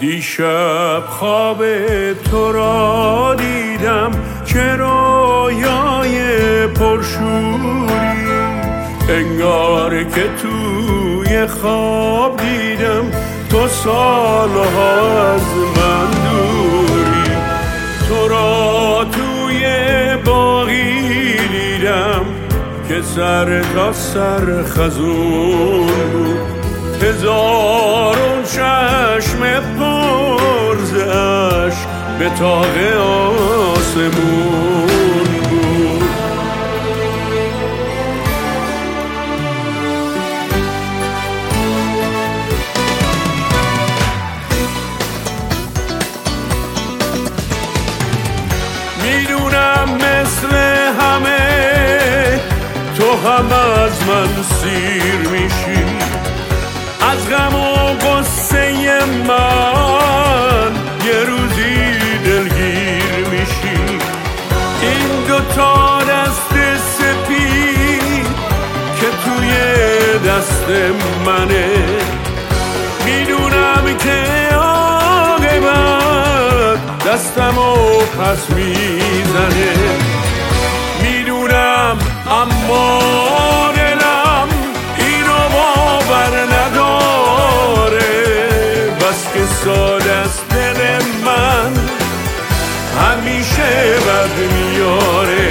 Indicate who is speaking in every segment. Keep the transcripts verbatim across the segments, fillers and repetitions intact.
Speaker 1: دیشب خواب تو را دیدم که رویای پرشوری، انگار که توی خواب دیدم تو سالها از من دوری. تو را توی باغی دیدم که سر تا سر خزون بود، هزارون چشم پرزش به طاق آسمون بود. میدونم مثل همه تو هم از من سیر میشی، از غم و غصه من یه روزی دلگیر میشی. این دوتا دست سپید که توی دست منه، میدونم که عاقبت دستمو پس میزنه. میدونم اما دلم اینو باور نداره، بس که ساده است دل من همیشه بد میاره.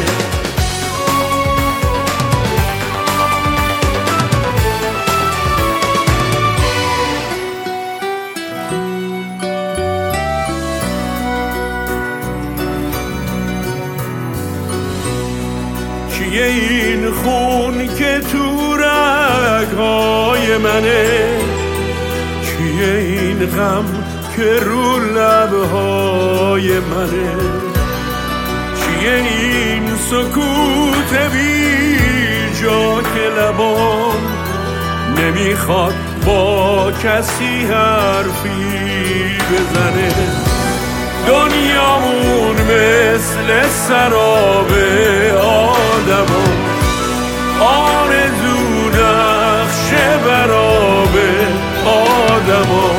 Speaker 1: چیه این خون که تو رگ‌های منه، چیه این غم که رو لب‌های منه، چیه این سکوت بی جا که لبام نمیخواد با کسی حرفی بزنه. دنیامون مثل سراب آدما، آرزو نقش براب آدما.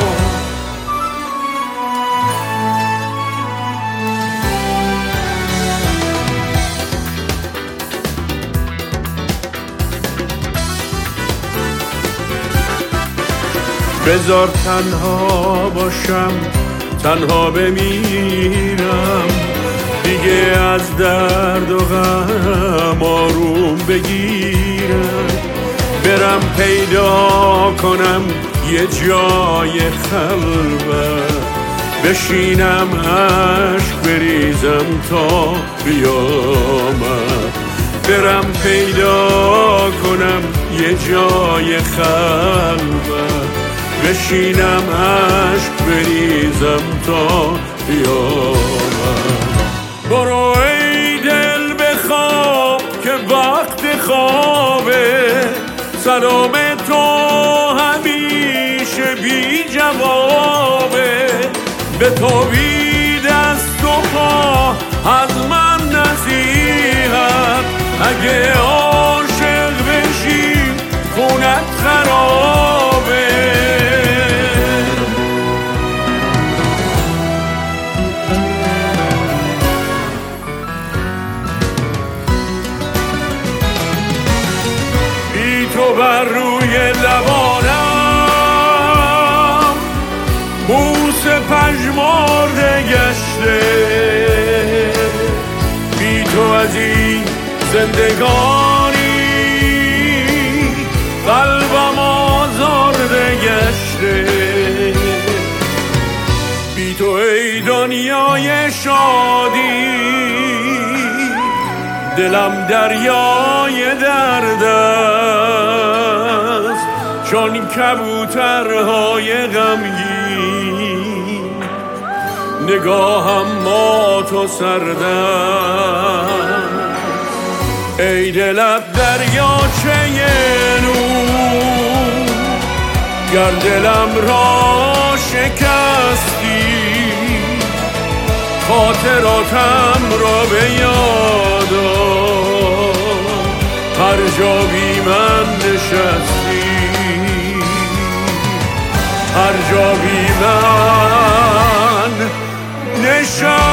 Speaker 1: بذار تنها باشم، تنها بمیرم، دیگه از درد و غم آروم بگیرم. برم پیدا کنم یه جای خلوت، بشینم عشق بریزم تا قیامت. برم پیدا کنم یه جای خلوت، بشینم عشق بریزم تا قیامت. برو ای دل بخواب که وقت خوابه، سلام تو همیشه بی جوابه. به تو بی دست و پا از من نصیحت، اگه عاشق بشی خونت خرابه. تو بر روی لبانم بوس پژمرده گشته، بی تو از این زندگانی قلبم آزرده گشته. بی تو ای دنیای شادی دلم دریای درد است، چون کبوترهای غمگین نگاهم مات و سرد است. ای دلت دریاچه نور، گر دلم را شکستی خاطراتم را به یاد آر. هر جا بی من نشستی، هر جا بی من شب